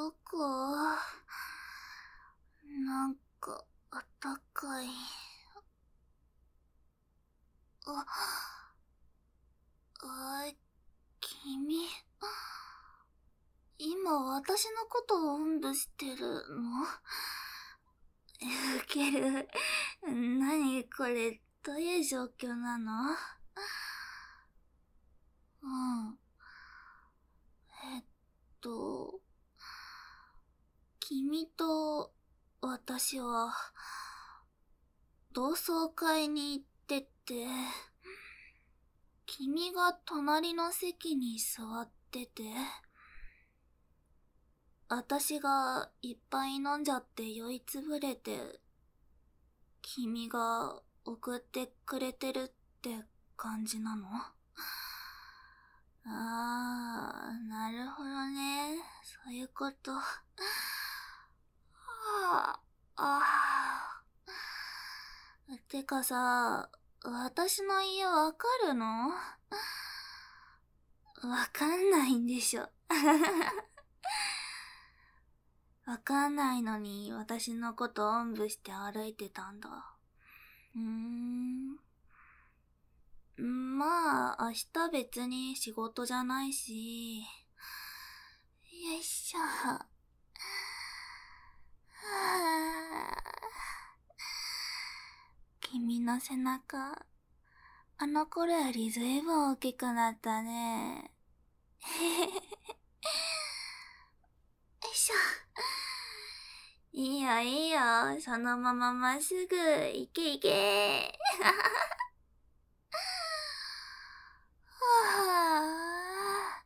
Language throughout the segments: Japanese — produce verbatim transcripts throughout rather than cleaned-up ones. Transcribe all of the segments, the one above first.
どこ？なんか、あったかい。あ、あ、君。今私のことをおんぶしてるの？ウケる。何これ、どういう状況なの？うん。えっと、君と私は、同窓会に行ってて、君が隣の席に座ってて、私がいっぱい飲んじゃって酔いつぶれて、君が送ってくれてるって感じなの？あー、なるほどね。そういうこと。はあ、あー。てかさ、私の家わかるの？わかんないんでしょ。わかんないのに私のことおんぶして歩いてたんだ。うーん。まあ、明日別に仕事じゃないし。よいしょ。はあ、君の背中、あの頃よりずいぶん大きくなったね。よいしょ。いいよいいよ、そのまままっすぐ、行け行け。はあ、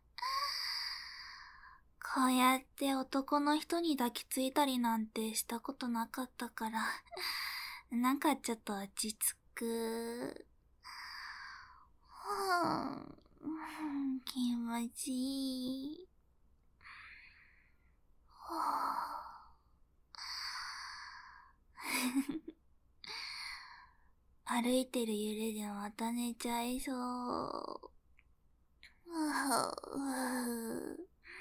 こうやって男の人に抱きついたりなんてしたことなかったから、なんかちょっと落ち着く。はあ、気持ちいい。はあ、歩いてる揺れでまた寝ちゃいそう。はあ、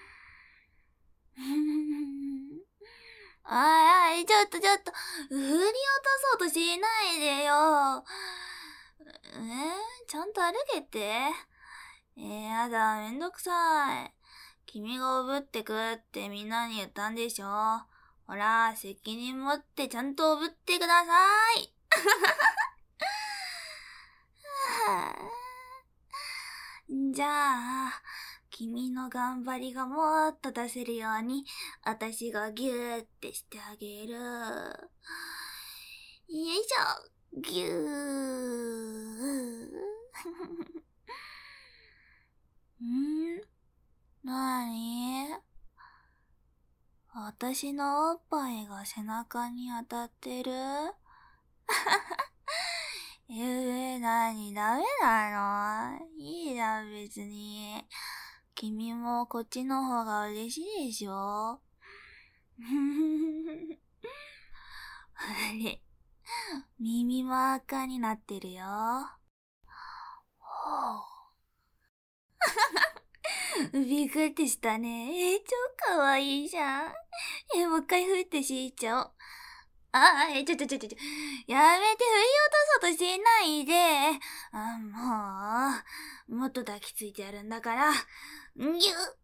あいあい、ちょっとちょっと、振り落とそうとしないでよ。えー、ちゃんと歩けて。えー、やだ、めんどくさい。君がおぶってくってみんなに言ったんでしょ。ほら、責任持ってちゃんとおぶってください。じゃあ、君の頑張りがもっと出せるように、私がギューってしてあげる。よいしょ、ギュー。ん？なに？私のおっぱいが背中に当たってる？えー、なに、ダメなの？いいじゃん、別に。君もこっちの方が嬉しいでしょ？あれ、耳も赤になってるよ。びっくりしたね。えー、超かわいいじゃん。えー、もう一回ふってしーちゃおう。あー、え、ちょちょちょちょちょ。やめて、振り落とそうとしないで。あ、もう、もっと抱きついてやるんだから。ぎゅっ。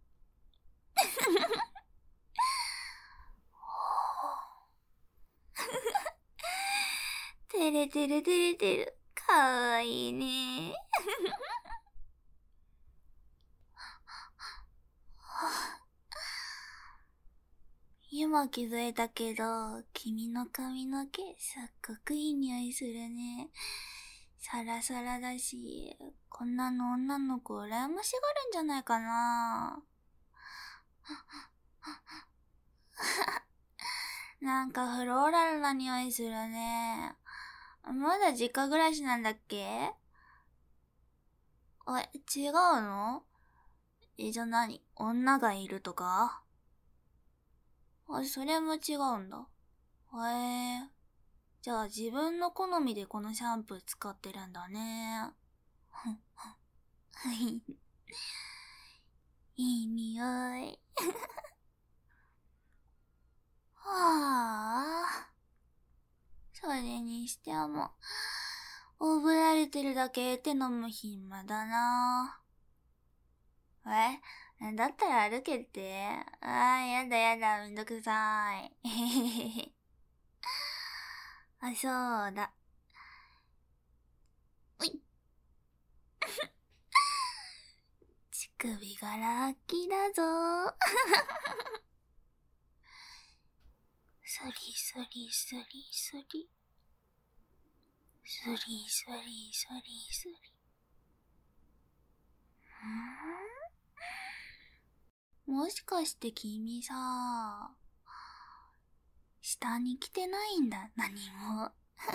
てれてるてれてる。かわいいね。今気づいたけど、君の髪の毛すっごくいい匂いするね。サラサラだし、こんなの女の子羨ましがるんじゃないかな。なんかフローラルな匂いするね。まだ実家暮らしなんだっけ？あ、違うの？え、じゃあ何？女がいるとか？あ、それも違うんだ。へえ。じゃあ自分の好みでこのシャンプー使ってるんだね。いい匂い。 はあ。それにしても、おぶられてるだけってのも暇だな。えだったら歩けって。ああ、やだやだ、めんどくさい。あ、そうだ。うい。乳首がラッキーだぞ。スリスリスリスリ。スリスリスリスリ。ん？もしかして君さ、下に来てないんだ、何も。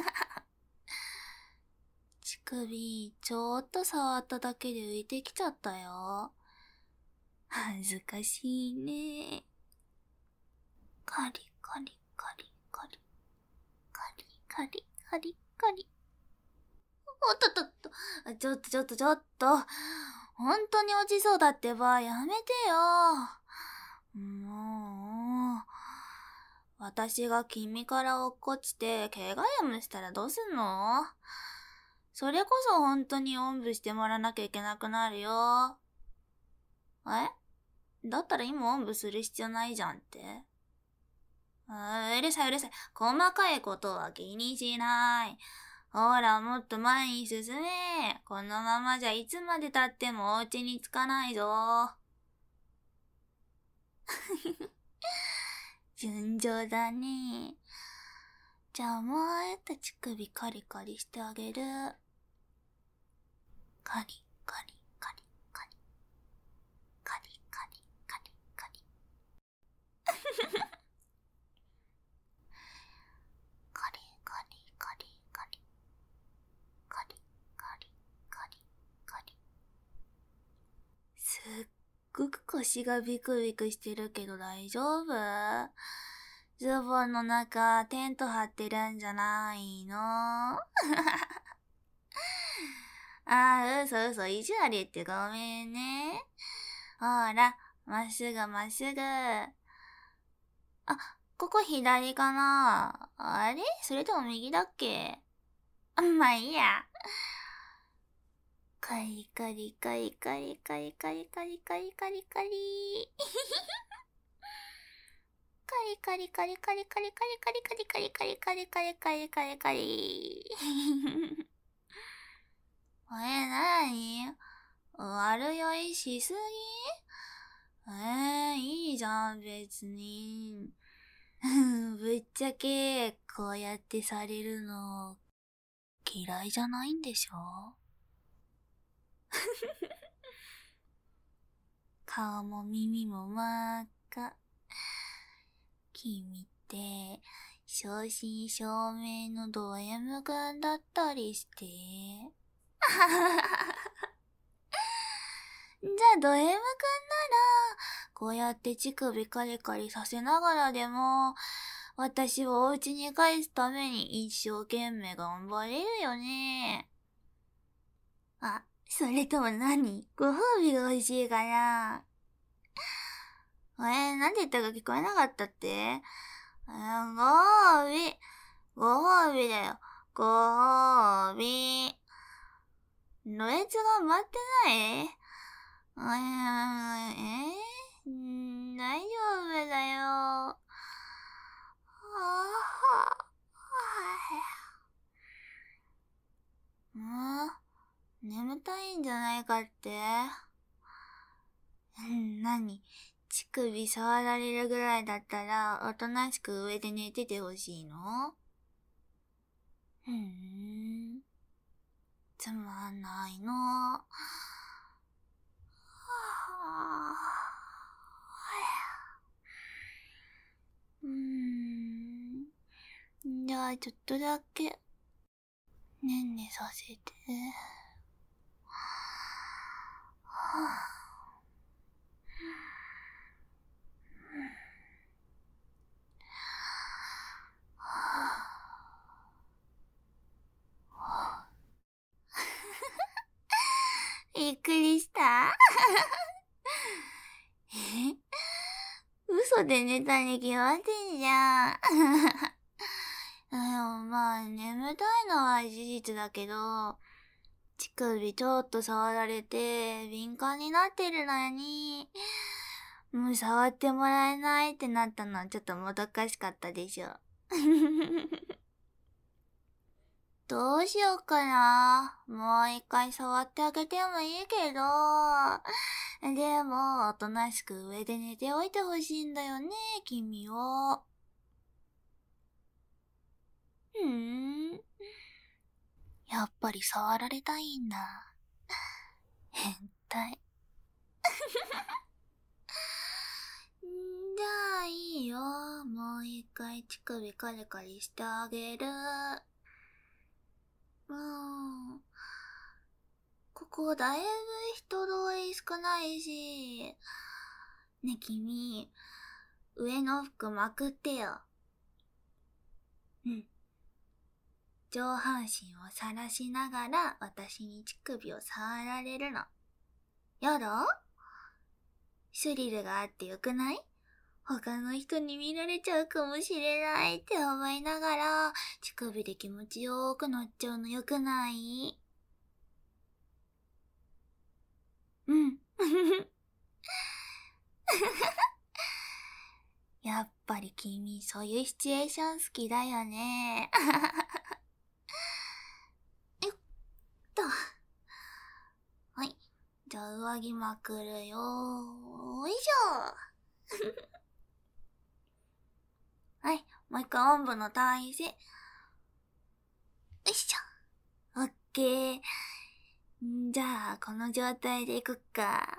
乳首、ちょっと触っただけで浮いてきちゃったよ。恥ずかしいね。カリカリカリカリ。カリカリカリカリ。おっとっとっと。ちょっとちょっとちょっと。本当に落ちそうだってば、やめてよ。もう。私が君から落っこちて、怪我やむしたらどうすんの？それこそ本当におんぶしてもらわなきゃいけなくなるよ。え？だったら今おんぶする必要ないじゃんって。あ、うるさいうるさい。細かいことは気にしない。ほら、もっと前に進め。このままじゃいつまで経ってもお家に着かないぞ。順調だね。じゃあもうっと乳首カリカリしてあげる。カリカリカリカリ。カリカリカリカリ。カリカリカリカリ。カリカリカリカリ。すっごく腰がビクビクしてるけど大丈夫？ズボンの中テント張ってるんじゃないの？ああ、嘘嘘、意地悪言ってごめんね。ほら、まっすぐまっすぐ。あ、ここ左かな？あれ？それとも右だっけ？まあいいや。カリカリカリカリカリカリカリカリカリカリ。カリカリカリカリカリカリカリカリカリカリカリカリカリカリカリ。え、なに？悪酔いしすぎ？えー、いいじゃん、別に。ぶっちゃけ、こうやってされるの、嫌いじゃないんでしょ？顔も耳も真っ赤。君って、正真正銘のド M 君だったりして。じゃあド M 君なら、こうやって乳首カリカリさせながらでも、私をお家に帰すために一生懸命頑張れるよね。あ、それとも何？ご褒美が欲しいかな？えー、なんて言ったか聞こえなかったって？えー、ご褒美。ご褒美だよ。ご褒美。ロエツが待ってない？うーん、えー、大丈夫だよ。はぁ、もう、眠たいんじゃないかって？なに？乳首触られるぐらいだったら、おとなしく上で寝ててほしいの？ふーん、つまんないの。はぁ、うーん、じゃあちょっとだけ、ねんねさせて。はぁ、びっくりした？え？嘘嘘で寝たに決まってんじゃん。でもまあ、眠たいのは事実だけど、乳首ちょっと触られて敏感になってるのに、もう触ってもらえないってなったのはちょっともどかしかったでしょ。どうしようかな。もう一回触ってあげてもいいけど、でも、おとなしく上で寝ておいてほしいんだよね、君を。ふーん。やっぱり触られたいんだ。変態。じゃあいいよ。もう一回乳首カリカリしてあげる。もう、ここだいぶ人通り少ないし。ね、君、上の服まくってよ。うん。上半身を晒しながら私に乳首を触られるの。やだ？スリルがあってよくない？他の人に見られちゃうかもしれないって思いながら、乳首で気持ちよーく乗っちゃうのよくない？うん。やっぱり君、そういうシチュエーション好きだよね。よっと。はい。じゃあ上着まくるよー。よいしょ。はい。もう一回おんぶの体勢。よいしょ。オッケー。んじゃあ、この状態でいくか。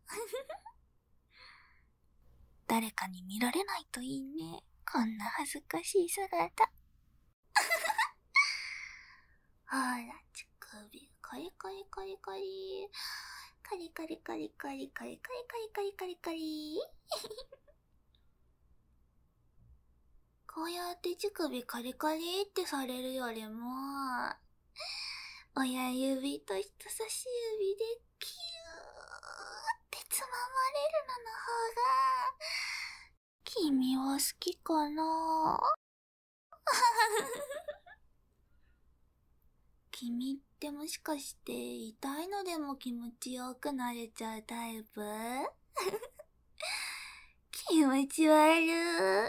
誰かに見られないといいね。こんな恥ずかしい姿。ほら、乳首、カリカリカリカリ。カリカリカリカリカリカリカリカリカリカリ。こうやって乳首カリカリってされるよりも、親指と人差し指でキューってつままれるのの方が、君は好きかな？君ってもしかして痛いのでも気持ちよくなれちゃうタイプ？気持ち悪い。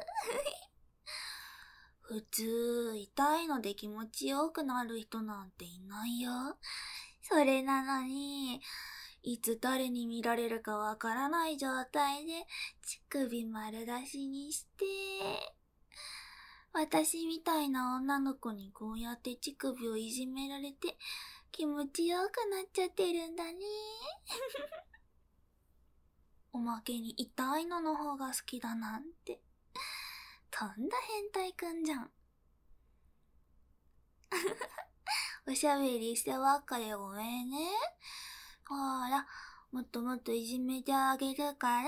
普通、痛いので気持ちよくなる人なんていないよ。それなのに、いつ誰に見られるかわからない状態で乳首丸出しにして、私みたいな女の子にこうやって乳首をいじめられて気持ちよくなっちゃってるんだね。おまけに痛いのの方が好きだなんて。とんだ変態くんじゃん。おしゃべりしてばっかでごめんね。ほら、もっともっといじめてあげるから。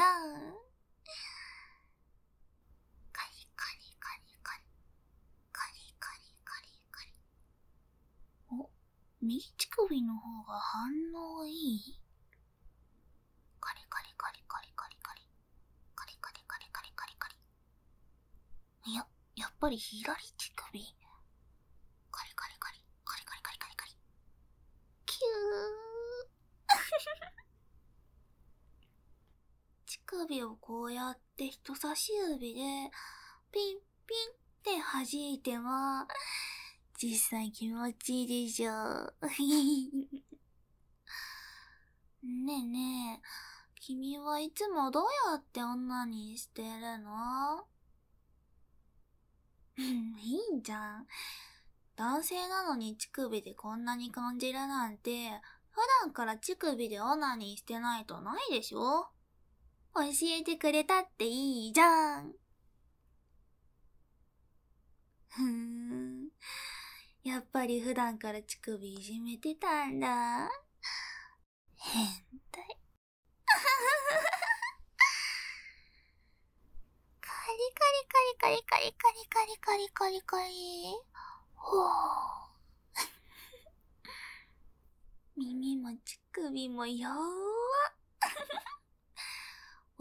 カリカリカリカリ。カリカリカリカリ。お、右乳首の方が反応いい？カリカリカリカリカリカリ。カリカリカリカリカリカリ。いや、やっぱり左乳首。カリカリカリ。カリカリカリカリカリ。キュー。乳首をこうやって人差し指でピンピンって弾いても実際気持ちいいでしょ。ねえねえ、君はいつもどうやって女にしてるの？いいんじゃん。男性なのに乳首でこんなに感じるなんて、普段から乳首でオナニーしてないとないでしょ？教えてくれたっていいじゃん。ふーん。やっぱり普段から乳首いじめてたんだ。変態。カリカリカリカリカリカリカリカリカリカリ。ほー。耳も乳首も弱っ。